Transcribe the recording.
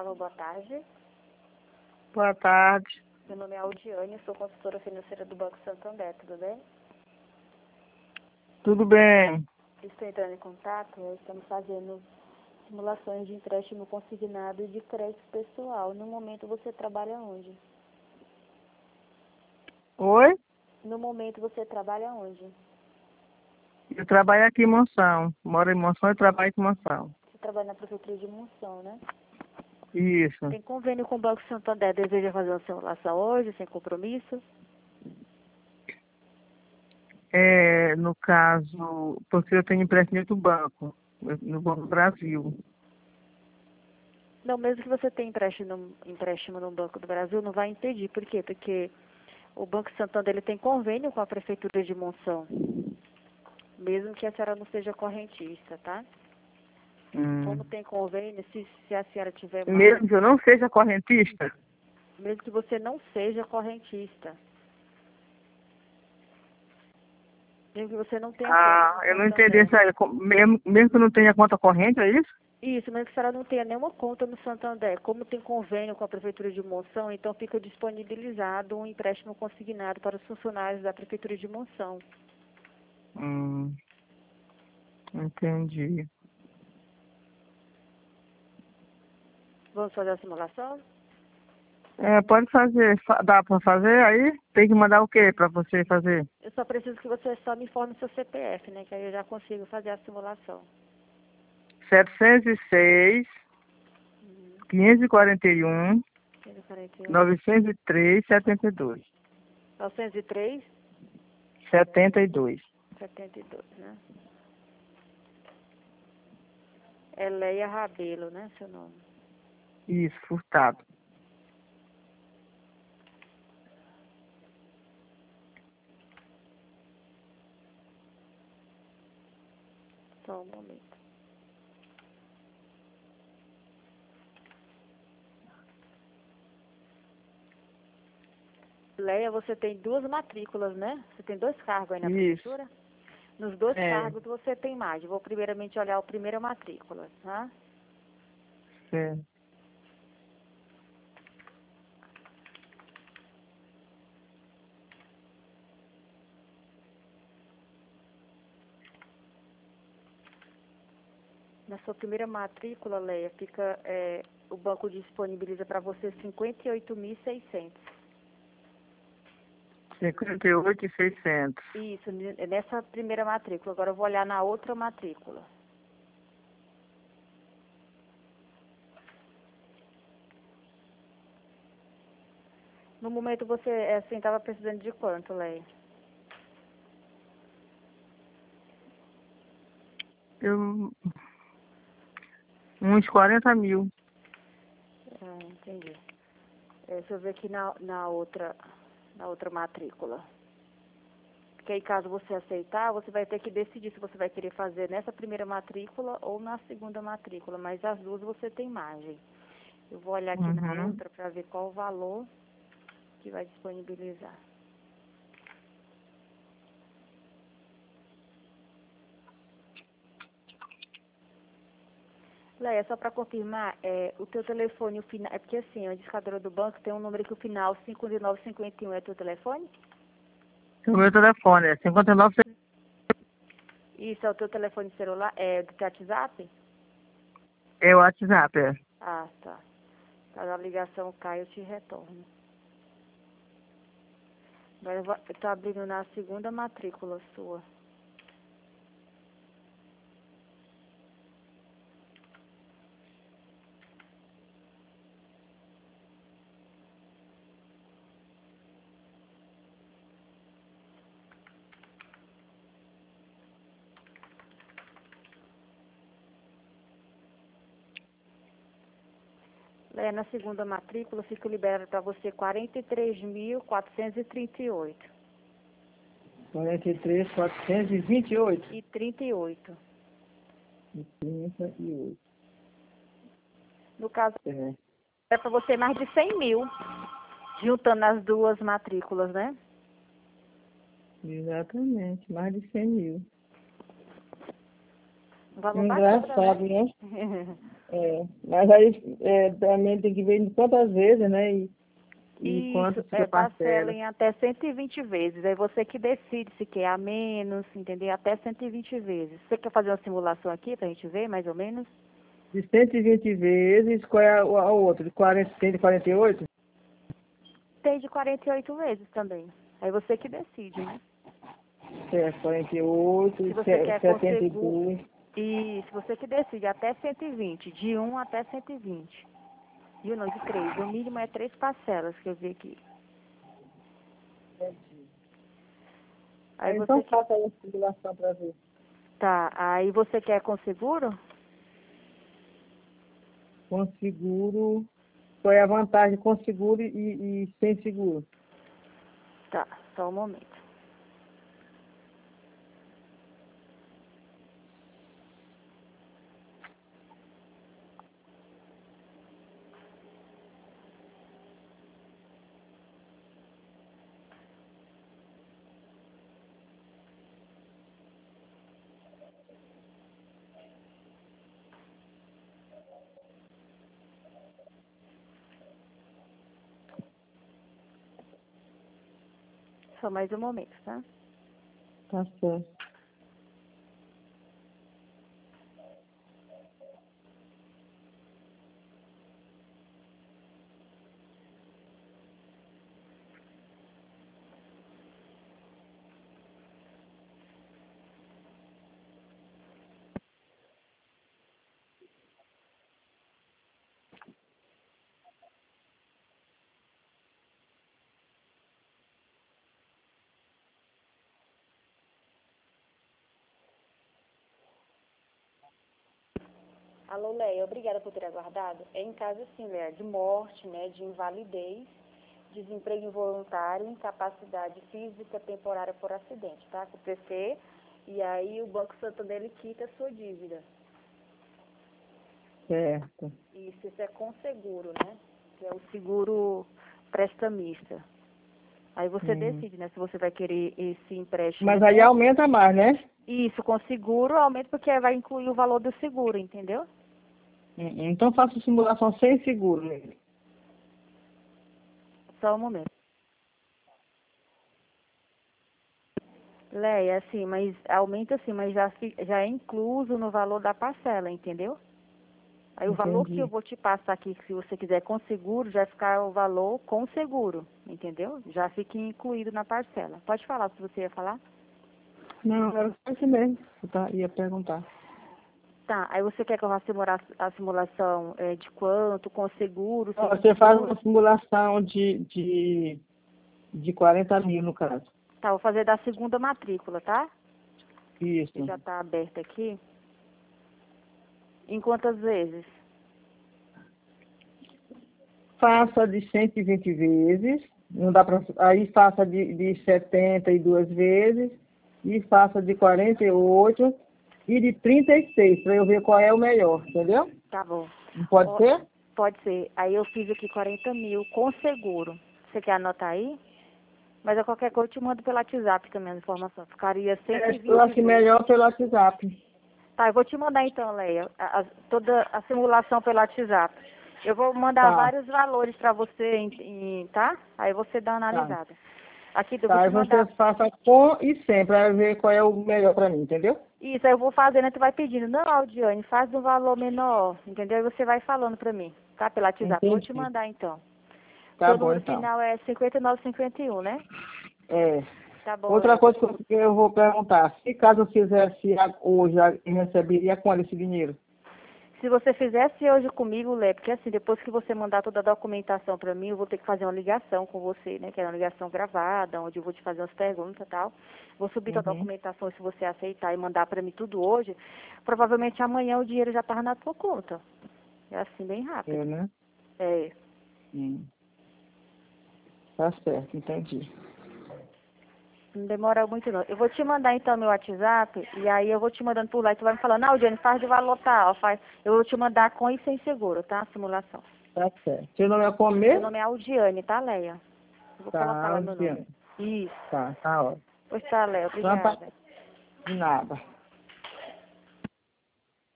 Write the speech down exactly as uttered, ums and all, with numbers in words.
Alô, boa tarde. Boa tarde. Meu nome é Aldiane, sou consultora financeira do Banco Santander, tudo bem? Tudo bem? Estou entrando em contato, estamos fazendo simulações de empréstimo consignado e de crédito pessoal. No momento você trabalha onde? Oi? No momento você trabalha onde? Eu trabalho aqui em Monção. Moro em Monção e trabalho aqui em Monção. Você trabalha na prefeitura de Monção, né? Isso. Tem convênio com o Banco Santander, deseja fazer uma simulação hoje, sem compromisso? É, no caso, porque eu tenho empréstimo do banco, no Banco do Brasil. Não, mesmo que você tenha empréstimo, empréstimo no Banco do Brasil, não vai impedir. Por quê? Porque o Banco Santander ele tem convênio com a prefeitura de Monção, mesmo que a senhora não seja correntista, tá? Hum. Como tem convênio, se, se a senhora tiver mais, Mesmo que eu não seja correntista? mesmo que você não seja correntista, mesmo que você não tenha Ah, conta eu no não entendi Santander. isso aí. Com- Mesmo, mesmo que eu não tenha conta corrente, é isso? Isso, mesmo que a senhora não tenha nenhuma conta no Santander, como tem convênio com a prefeitura de Monção, então fica disponibilizado um empréstimo consignado para os funcionários da prefeitura de Monção. Hum, entendi. Vamos fazer a simulação? É, pode fazer. Fa- Dá para fazer aí? Tem que mandar o quê para você fazer? Eu só preciso que você só me informe seu C P F, né? Que aí eu já consigo fazer a simulação. setecentos e seis, quinhentos e quarenta e um, cento e quarenta e um, novecentos e três, setenta e dois. novecentos e três, setenta e dois. setenta e dois, né? É Leia Rabelo, né? Seu nome. Isso, furtado. Só um momento. Leia, você tem duas matrículas, né? Você tem dois cargos aí na Isso. prefeitura? Nos dois É, cargos você tem mais. Eu vou primeiramente olhar a primeira matrícula, tá? certo. Na sua primeira matrícula, Leia, fica, é, o banco disponibiliza para você cinquenta e oito mil e seiscentos. cinquenta e oito mil e seiscentos. Isso, ne- nessa primeira matrícula. Agora eu vou olhar na outra matrícula. No momento você, é, assim, estava precisando de quanto, Leia? Eu, uns quarenta mil. Ah, entendi. É, deixa eu ver aqui na, na outra, na outra matrícula. Porque aí, caso você aceitar, você vai ter que decidir se você vai querer fazer nessa primeira matrícula ou na segunda matrícula. Mas as duas você tem margem. Eu vou olhar aqui na Uhum. outra para ver qual o valor que vai disponibilizar. Leia, só para confirmar, é, o teu telefone, o final, é porque assim, a discadora do banco tem um número que o final cinco nove cinco um é teu telefone? O meu telefone é cinquenta e nove. Isso é o teu telefone celular, é do teu WhatsApp? É o WhatsApp, é. Ah, tá. Caso a ligação caia, eu te retorno. Agora eu vou- eu tô abrindo na segunda matrícula sua. É, na segunda matrícula fica liberado para você quarenta e três mil quatrocentos e trinta e oito. quarenta e três, quatrocentos e vinte e oito. E trinta e oito. E trinta e oito. No caso, É. é para você mais de cem mil, juntando as duas matrículas, né? Exatamente, mais de cem mil. Um valor bacana, Engraçado, né? né? É, mas aí é, também tem que ver em quantas vezes, né? E, e quanto Isso, fica é, a parcela parcela. em até cento e vinte vezes. Aí você que decide se quer a menos, entendeu? Até cento e vinte vezes. Você quer fazer uma simulação aqui pra gente ver, mais ou menos? De cento e vinte vezes, qual é a, a outra? De quarenta, cento e quarenta e oito? Tem de quarenta e oito vezes também. Aí você que decide, né? É, quarenta e oito, Se você se- quer com setenta e seguro. dois. E se você que decide, até cento e vinte, de um até cento e vinte. E o não, de três. O mínimo é três parcelas que eu vi aqui. Aí É, você então que. faça aí a simulação para ver. Tá, aí você quer com seguro? Com seguro, qual é a vantagem com seguro e, e sem seguro? Tá, só um momento. Só mais um momento, tá? Tá certo. Alô, Leia, obrigada por ter aguardado. É em caso, sim, Leia, de morte, né, de invalidez, desemprego involuntário, incapacidade física temporária por acidente, tá? Com o P C, e aí o Banco Santander ele quita a sua dívida. Certo. Isso, isso é com seguro, né? Que é o seguro prestamista. Aí você Hum. decide, né, se você vai querer esse empréstimo. Mas aí aumenta mais, né? Isso, com seguro, aumenta porque vai incluir o valor do seguro, entendeu? Hum, Então faça simulação sem seguro nele. Só um momento. Leia, assim, mas aumenta assim, mas já, fi- já é incluso no valor da parcela, entendeu? Aí o valor que eu Entendi. vou te passar aqui, se você quiser com seguro, já vai ficar o valor com seguro, entendeu? Já fica incluído na parcela. Pode falar se você ia falar? Não, era só isso mesmo. Eu tá, ia perguntar. Tá, aí você quer que eu faça simula- a simulação é, de quanto, com seguro, Então, sem você faz seguro? uma simulação de, de, de quarenta mil, no caso. Tá, vou fazer da segunda matrícula, tá? Que Isso. já tá aberta aqui. Em quantas vezes? Faça de cento e vinte vezes. Não dá pra, aí faça de, de setenta e duas vezes. E faça de quarenta e oito e de trinta e seis, para eu ver qual é o melhor, entendeu? Tá bom. Não pode Ó, ser? pode ser. Aí eu fiz aqui quarenta mil com seguro. Você quer anotar aí? Mas a qualquer coisa eu te mando pelo WhatsApp também as informações. Ficaria cento É, e eu vinte acho vezes. melhor pelo WhatsApp. Tá, eu vou te mandar então, Leia, a- a- toda a simulação pelo WhatsApp. Eu vou mandar Tá, vários valores para você, em, em- tá? Aí você dá uma tá. analisada. Aqui, eu vou Tá, aí te você mandar. faça com e sem, para eu ver qual é o melhor para mim, entendeu? Isso, aí eu vou fazendo, aí tu vai pedindo. Não, Aldiane, faz um valor menor, entendeu? Aí você vai falando para mim, tá? Pelo WhatsApp. Eu vou te Entendi. mandar então. Tá Seu bom, número então. final é cinquenta e nove cinquenta e um, né? É. Tá bom, Outra Leia. coisa que eu que eu vou perguntar, se caso eu fizesse a- hoje, eu receberia quando esse dinheiro? Se você fizesse hoje comigo, Lé, porque assim, depois que você mandar toda a documentação para mim, eu vou ter que fazer uma ligação com você, né? Que é uma ligação gravada, onde eu vou te fazer umas perguntas e tal. Vou subir toda a Uhum. documentação, se você aceitar e mandar para mim tudo hoje, provavelmente amanhã o dinheiro já está na tua conta. É assim, bem É, rápido. né? É. Hum. Tá certo, entendi. Não demora muito não. Eu vou te mandar então meu WhatsApp e aí eu vou te mandando por lá e tu vai me falando, não, Jenny, faz de valor tal, faz. Eu vou te mandar com e sem seguro, tá? A simulação. Tá certo. Seu nome é como Meu mesmo? nome é Aldiane, tá, Leia? Eu vou colocar Tá, lá meu nome. Luciano. Isso. Tá, tá ótimo. Pois tá, Léo. Não, Obrigada. de nada.